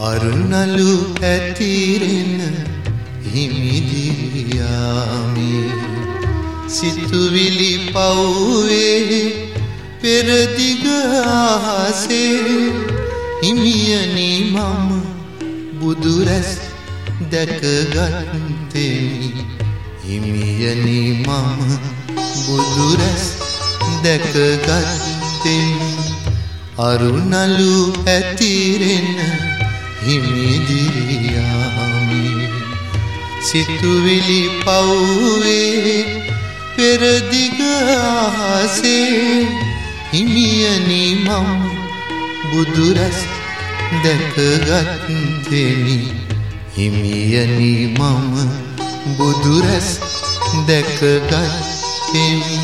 අරුණලු ඇතිරෙන හිමිදිරියාමි සිතුවිලි පවුවේ පෙරදිග ආසේ හිමියනි මම බුදුරැස් දැකගත්තෙමි හිමියනි මම බුදුරැස් දැකගත්තෙමි අරුණලු ඇතිරෙන හිමිදිරියාමි සිතුවිලි පවුවේ පෙරදිග ආසේ හිමියනි මම බුදුරැස් දැකගත්තෙමි හිමියනි මම බුදුරැස් දැකගත්තෙමි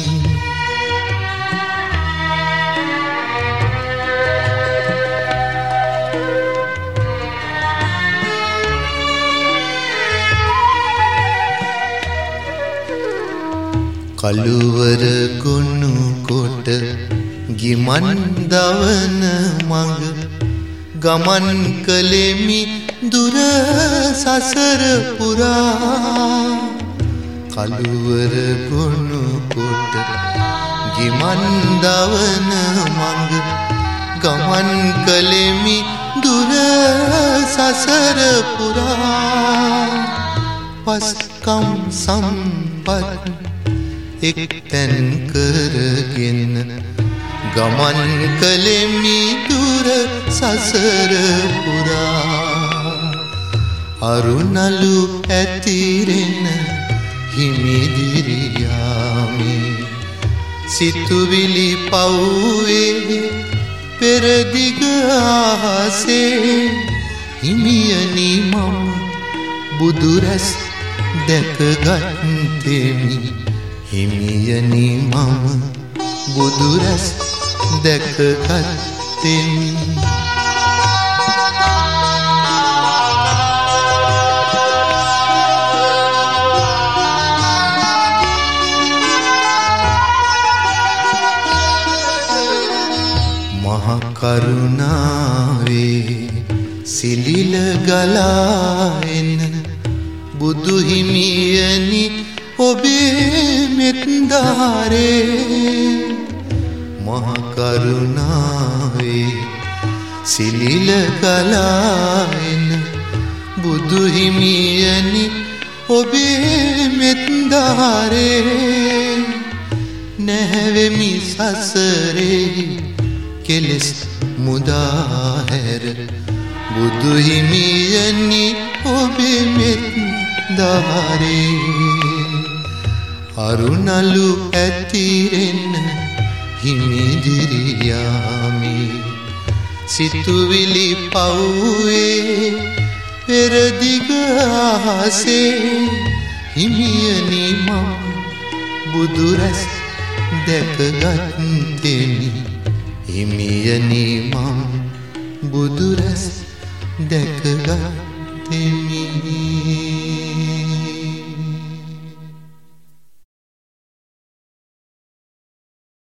කළුවර ගොනු කොට ගිමන් දවන මඟ ගමන් කළෙමි දුර සසර පුරා කළුවර ගොනු කොට ගිමන් දවන මඟ ගමන් කළෙමි දුර සසර පුරා පස්කම් සම්පත් එක්තැන් කරගෙන ගමන් කළෙමි දුර සසර පුරා අරුණලු ඇතිරෙන හිමිදිරියාමි සිතුවිලි පවුවේ පෙරදිග ආසේ හිමියනි මම බුදුරැස් දැකගත්තෙමි හිමියනි මම බුදුරැස් දැකගත්තෙමි මහ කරුණාවේ සිලිල ගලා එන බුදු හිමියනි ඔබේ මෙත්දාරේ මහ කරුණාවේ සිලිල ගලා එන බුදු හිමියනි ඔබේ මෙත්දාරේ නැවෙමි සසරේ කෙලෙස් මුදා හැර බුදු හිමියනි ඔබේ මෙත්දාරේ අරුණලු ඇතිරෙන හිමිදිරියාමි සිතුවිලි පවුවේ පෙරදිග ආසේ හිමියනි මම බුදුරැස් දැකගත්තෙමි හිමියනි මම බුදුරැස් දැකගත්තෙමි